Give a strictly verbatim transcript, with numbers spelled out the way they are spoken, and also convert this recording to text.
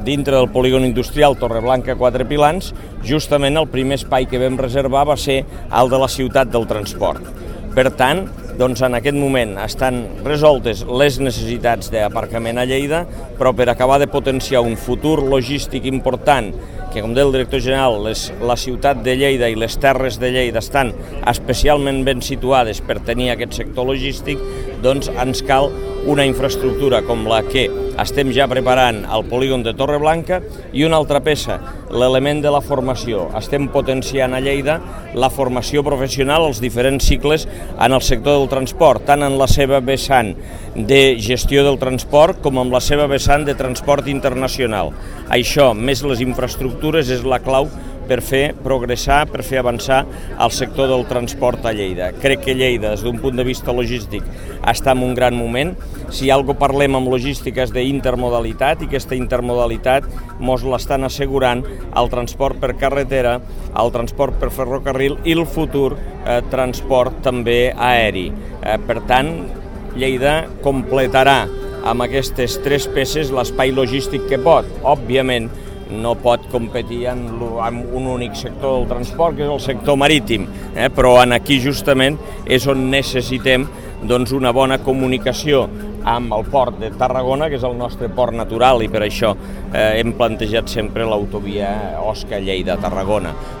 Dintre del polígon industrial Torreblanca Quatre Pilans, justament el primer espai que vam reservar va ser el de la ciutat del transport. Per tant, doncs en aquest moment estan resoltes les necessitats d'aparcament a Lleida, però per acabar de potenciar un futur logístic important, que com deia el director general, les, la ciutat de Lleida i les terres de Lleida estan especialment ben situades per tenir aquest sector logístic, doncs ens cal una infraestructura com la que estem ja preparant al polígon de Torreblanca i una altra peça, l'element de la formació. Estem potenciant a Lleida la formació professional als diferents cicles en el sector del transport, tant en la seva vessant de gestió del transport com en la seva vessant de transport internacional. Això, més les infraestructures, és la clau per fer progressar, per fer avançar el sector del transport a Lleida. Crec que Lleida, des d'un punt de vista logístic, està en un gran moment. Si algo parlem amb logística és d'intermodalitat, i aquesta intermodalitat mos l'estan assegurant el transport per carretera, el transport per ferrocarril i el futur eh, transport també aeri. Eh, per tant, Lleida completarà amb aquestes tres peces l'espai logístic que pot. Òbviament, no pot competir en, en un únic sector del transport, que és el sector marítim, eh? però en aquí justament és on necessitem doncs, una bona comunicació amb el port de Tarragona, que és el nostre port natural, i per això eh, hem plantejat sempre l'autovia Osca-Lleida-Tarragona.